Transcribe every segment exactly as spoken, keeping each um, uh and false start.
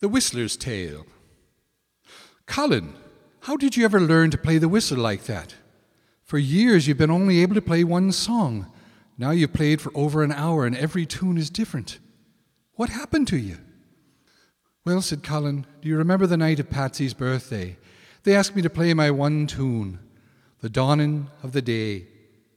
The Whistler's Tale. Colin, how did you ever learn to play the whistle like that? For years you've been only able to play one song. Now you've played for over an hour and every tune is different. What happened to you? Well, said Colin, do you remember the night of Patsy's birthday? They asked me to play my one tune, The Dawning of the Day.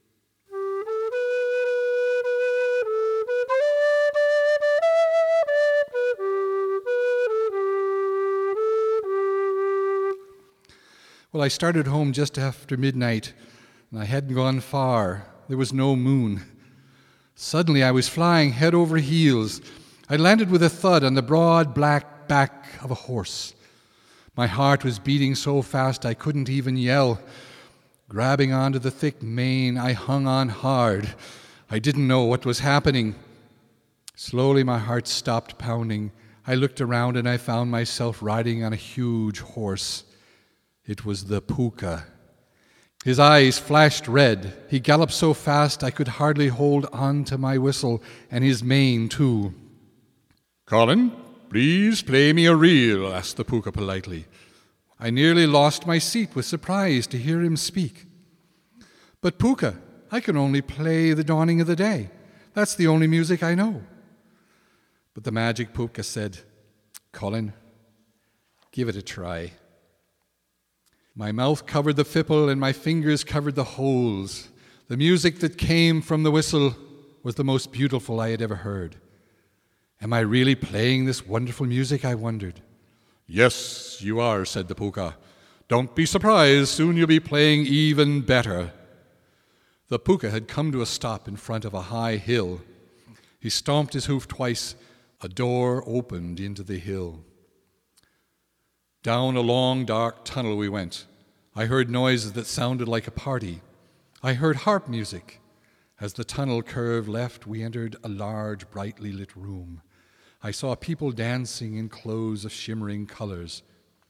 Well, I started home just after midnight, and I hadn't gone far. There was no moon. Suddenly, I was flying head over heels. I landed with a thud on the broad black back of a horse. My heart was beating so fast I couldn't even yell. Grabbing onto the thick mane, I hung on hard. I didn't know what was happening. Slowly, my heart stopped pounding. I looked around, and I found myself riding on a huge horse. It was the Pooka. His eyes flashed red. He galloped so fast I could hardly hold on to my whistle, and his mane, too. Colin, please play me a reel, asked the Pooka politely. I nearly lost my seat with surprise to hear him speak. But Pooka, I can only play The Dawning of the Day. That's the only music I know. But the magic Pooka said, Colin, give it a try. My mouth covered the fipple and my fingers covered the holes. The music that came from the whistle was the most beautiful I had ever heard. Am I really playing this wonderful music, I wondered. Yes, you are, said the Pooka. Don't be surprised, soon you'll be playing even better. The Pooka had come to a stop in front of a high hill. He stomped his hoof twice. A door opened into the hill. Down a long, dark tunnel we went. I heard noises that sounded like a party. I heard harp music. As the tunnel curved left, we entered a large, brightly lit room. I saw people dancing in clothes of shimmering colors.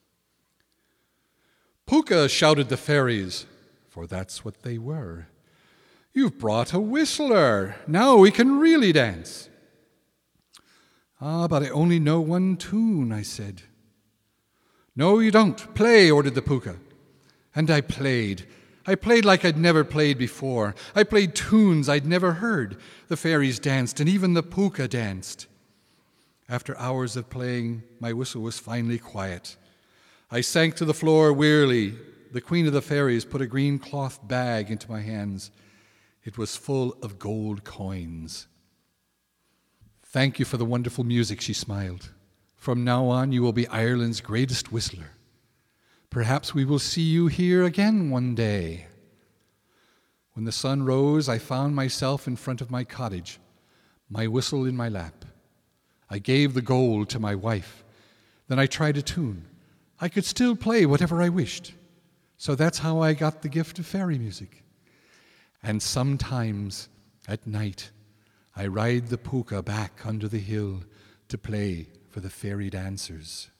Pooka, shouted the fairies, for that's what they were. You've brought a whistler. Now we can really dance. Ah, but I only know one tune, I said. No, you don't. Play, ordered the Pooka. And I played. I played like I'd never played before. I played tunes I'd never heard. The fairies danced, and even the Pooka danced. After hours of playing, my whistle was finally quiet. I sank to the floor wearily. The queen of the fairies put a green cloth bag into my hands. It was full of gold coins. Thank you for the wonderful music, she smiled. From now on, you will be Ireland's greatest whistler. Perhaps we will see you here again one day. When the sun rose, I found myself in front of my cottage, my whistle in my lap. I gave the gold to my wife. Then I tried a tune. I could still play whatever I wished. So that's how I got the gift of fairy music. And sometimes, at night, I ride the Pooka back under the hill to play for the fairy dancers.